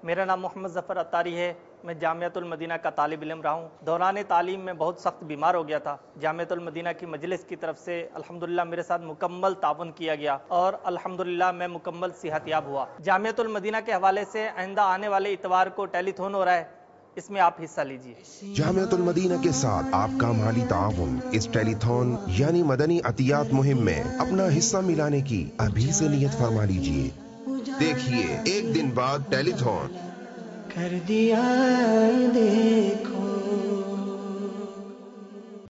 मेरा नाम मोहम्मद ज़फ़र अत्तारी है। मैं जामियातुल मदीना का तालिब इल्म रहा हूँ। दौरान तालीम में बहुत सख्त बीमार हो गया था। जामियातुल मदीना की मजलिस की तरफ से अल्हम्दुलिल्लाह मेरे साथ मुकम्मल ताउन किया गया और अल्हम्दुलिल्लाह मैं मुकम्मल सेहतयाब हुआ। जामियातुल मदीना के हवाले से आइंदा आने वाले इतवार को टेलीथॉन हो रहा है, इसमें आप हिस्सा लीजिए। जामियातुल मदीना के साथ आपका माली ताउन इस टेलीथॉन यानी मदनी अतियात मुहिम में अपना हिस्सा मिलाने की अभी से नियत फरमा लीजिए। देखिए 1 दिन बाद टेलीथॉन कर दिया देखो।